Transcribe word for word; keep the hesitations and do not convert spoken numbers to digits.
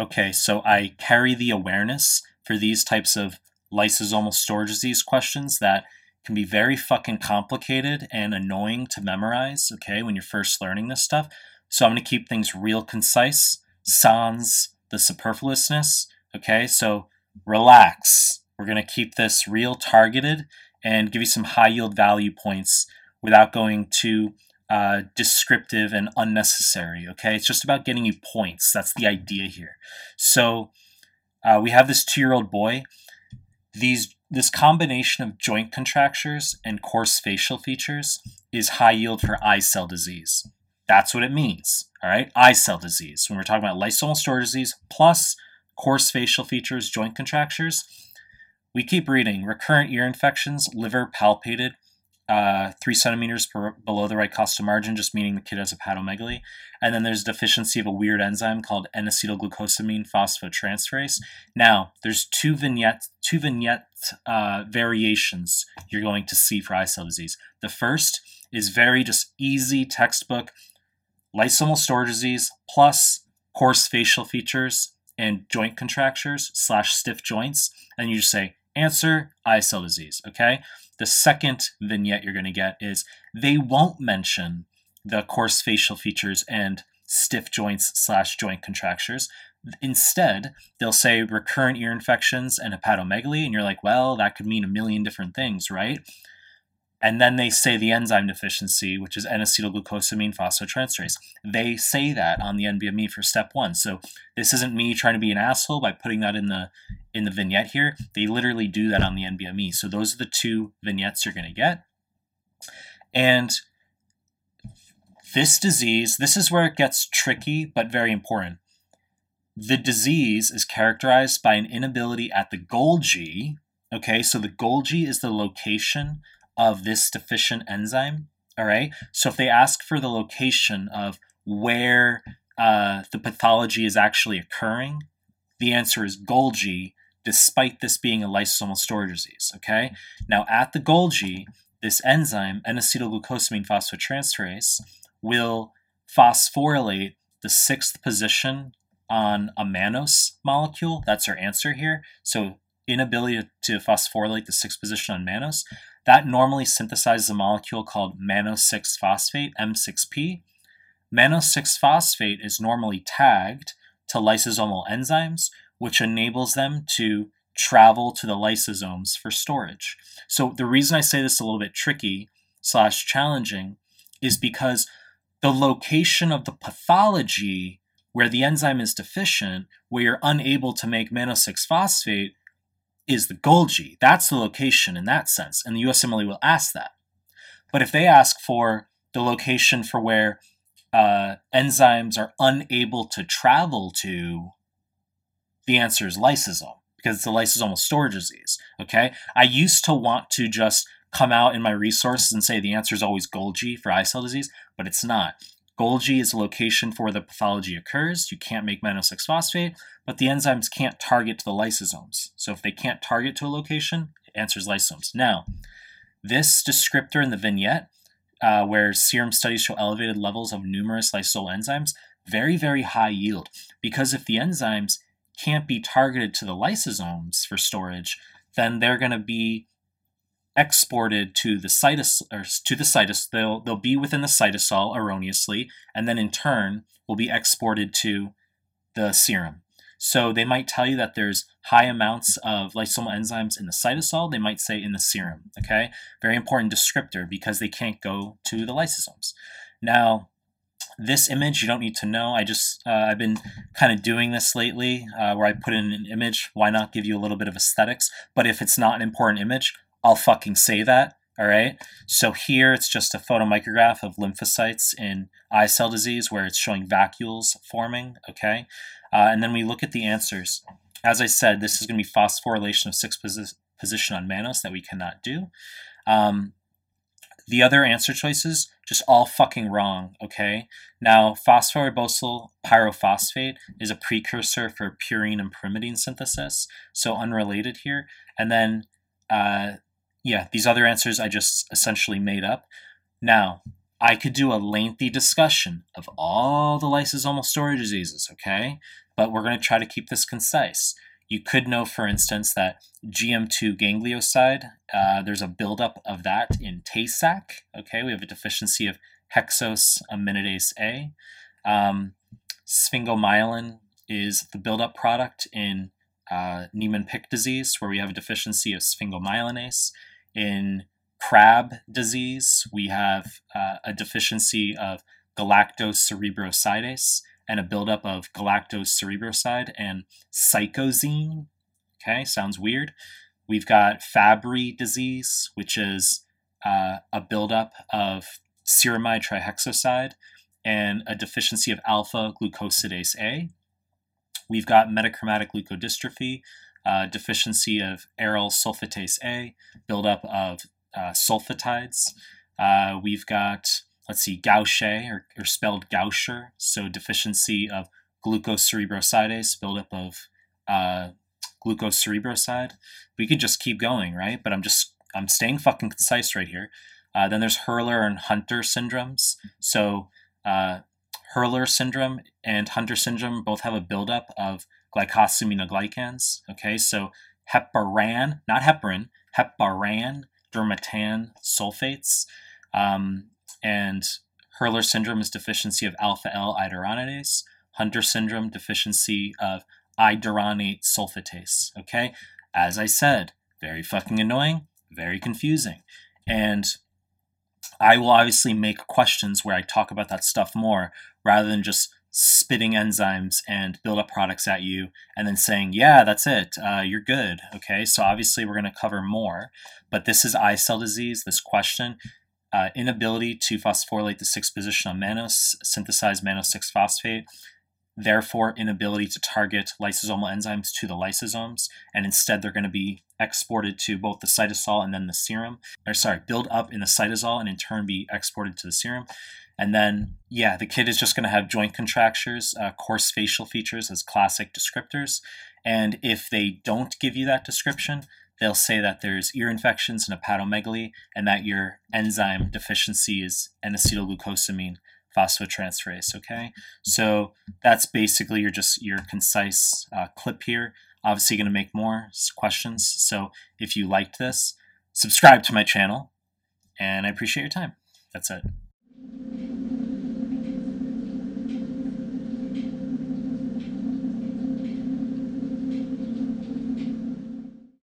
Okay, so I carry the awareness for these types of lysosomal storage disease questions that can be very fucking complicated and annoying to memorize, okay, when you're first learning this stuff. So I'm going to keep things real concise, sans the superfluousness, okay? So relax. We're going to keep this real targeted and give you some high yield value points without going too uh, descriptive and unnecessary, okay? It's just about getting you points. That's the idea here. So uh, we have this two-year-old boy. These This combination of joint contractures and coarse facial features is high yield for eye cell disease. That's what it means, all right? Eye cell disease. When we're talking about lysosomal storage disease plus coarse facial features, joint contractures, we keep reading. Recurrent ear infections, liver palpated, uh, three centimeters per, below the right costal margin, just meaning the kid has hepatomegaly. And then there's deficiency of a weird enzyme called N-acetylglucosamine phosphotransferase. Now, there's two vignette, two vignette uh, variations you're going to see for eye cell disease. The first is very just easy textbook lysosomal storage disease plus coarse facial features and joint contractures slash stiff joints. And you just say, answer, eye cell disease, okay? The second vignette you're going to get is they won't mention the coarse facial features and stiff joints slash joint contractures. Instead, they'll say recurrent ear infections and hepatomegaly, and you're like, well, that could mean a million different things, right? And then they say the enzyme deficiency, which is N-acetylglucosamine phosphotransferase. They say that on the N B M E for step one. So this isn't me trying to be an asshole by putting that in the in the vignette here. They literally do that on the N B M E. So those are the two vignettes you're going to get. And this disease, this is where it gets tricky, but very important. The disease is characterized by an inability at the Golgi. Okay, so the Golgi is the location of this deficient enzyme, all right? So if they ask for the location of where uh, the pathology is actually occurring, the answer is Golgi, despite this being a lysosomal storage disease, okay? Now at the Golgi, this enzyme, N-acetylglucosamine phosphotransferase, will phosphorylate the sixth position on a mannose molecule. That's our answer here. So inability to phosphorylate the sixth position on mannose. That normally synthesizes a molecule called mannose six phosphate, M six P. Mannose six phosphate is normally tagged to lysosomal enzymes, which enables them to travel to the lysosomes for storage. So the reason I say this is a little bit tricky slash challenging is because the location of the pathology where the enzyme is deficient, where you're unable to make mannose six phosphate, is the Golgi. That's the location in that sense, and the U S M L E will ask that. But if they ask for the location for where uh, enzymes are unable to travel to, the answer is lysosome, because it's a lysosomal storage disease, okay? I used to want to just come out in my resources and say the answer is always Golgi for eye cell disease, but it's not. Golgi is a location for where the pathology occurs. You can't make mannose six phosphate, but the enzymes can't target to the lysosomes. So if they can't target to a location, it answers lysosomes. Now, this descriptor in the vignette, uh, where serum studies show elevated levels of numerous lysosomal enzymes, very, very high yield. Because if the enzymes can't be targeted to the lysosomes for storage, then they're going to be exported to the cytos or to the cytos. They'll they'll be within the cytosol erroneously, and then in turn will be exported to the serum. So they might tell you that there's high amounts of lysosomal enzymes in the cytosol. They might say in the serum. Okay, very important descriptor because they can't go to the lysosomes. Now, this image you don't need to know. I just uh, I've been kind of doing this lately, uh, where I put in an image. Why not give you a little bit of aesthetics? But if it's not an important image, I'll fucking say that, all right? So here it's just a photomicrograph of lymphocytes in eye cell disease where it's showing vacuoles forming, okay? Uh, and then we look at the answers. As I said, this is going to be phosphorylation of sixth posi- position on mannose that we cannot do. Um, the other answer choices, just all fucking wrong, okay? Now, phosphoribosyl pyrophosphate is a precursor for purine and pyrimidine synthesis, so unrelated here. And then uh, yeah, these other answers I just essentially made up. Now, I could do a lengthy discussion of all the lysosomal storage diseases, okay? But we're going to try to keep this concise. You could know, for instance, that G M two ganglioside, uh, there's a buildup of that in Tay-Sachs, okay? We have a deficiency of hexose aminidase A. Um, sphingomyelin is the buildup product in uh, Niemann-Pick disease, where we have a deficiency of sphingomyelinase. In Crab disease, we have uh, a deficiency of galactocerebrosidase and a buildup of galactocerebroside and psychosine. Okay, sounds weird. We've got Fabry disease, which is uh, a buildup of ceramide trihexoside and a deficiency of alpha glucosidase A. We've got metachromatic leukodystrophy, uh, deficiency of aryl sulfatase A, buildup of uh, sulfatides. Uh, we've got, let's see, Gaucher, or, or spelled Gaucher, so deficiency of glucocerebrosidase, buildup of uh, glucocerebroside. We could just keep going, right? But I'm just, I'm staying fucking concise right here. Uh, then there's Hurler and Hunter syndromes. So uh, Hurler syndrome and Hunter syndrome both have a buildup of glycosaminoglycans. Okay, so heparan, not heparin, heparan dermatan sulfates. Um, and Hurler syndrome is deficiency of alpha L iduronidase. Hunter syndrome, deficiency of iduronate sulfatase. Okay, as I said, very fucking annoying, very confusing. And I will obviously make questions where I talk about that stuff more rather than just spitting enzymes and build-up products at you and then saying, yeah, that's it, uh, you're good, okay? So obviously we're going to cover more, but this is eye cell disease, this question, uh, inability to phosphorylate the sixth position on mannose, synthesize mannose six phosphate, therefore inability to target lysosomal enzymes to the lysosomes, and instead they're going to be exported to both the cytosol and then the serum, or sorry, build up in the cytosol and in turn be exported to the serum. And then, yeah, the kid is just going to have joint contractures, uh, coarse facial features as classic descriptors. And if they don't give you that description, they'll say that there's ear infections and hepatomegaly, and that your enzyme deficiency is N-acetylglucosamine phosphotransferase, okay? So that's basically your just your concise uh, clip here. Obviously going to make more questions. So if you liked this, subscribe to my channel, and I appreciate your time. That's it.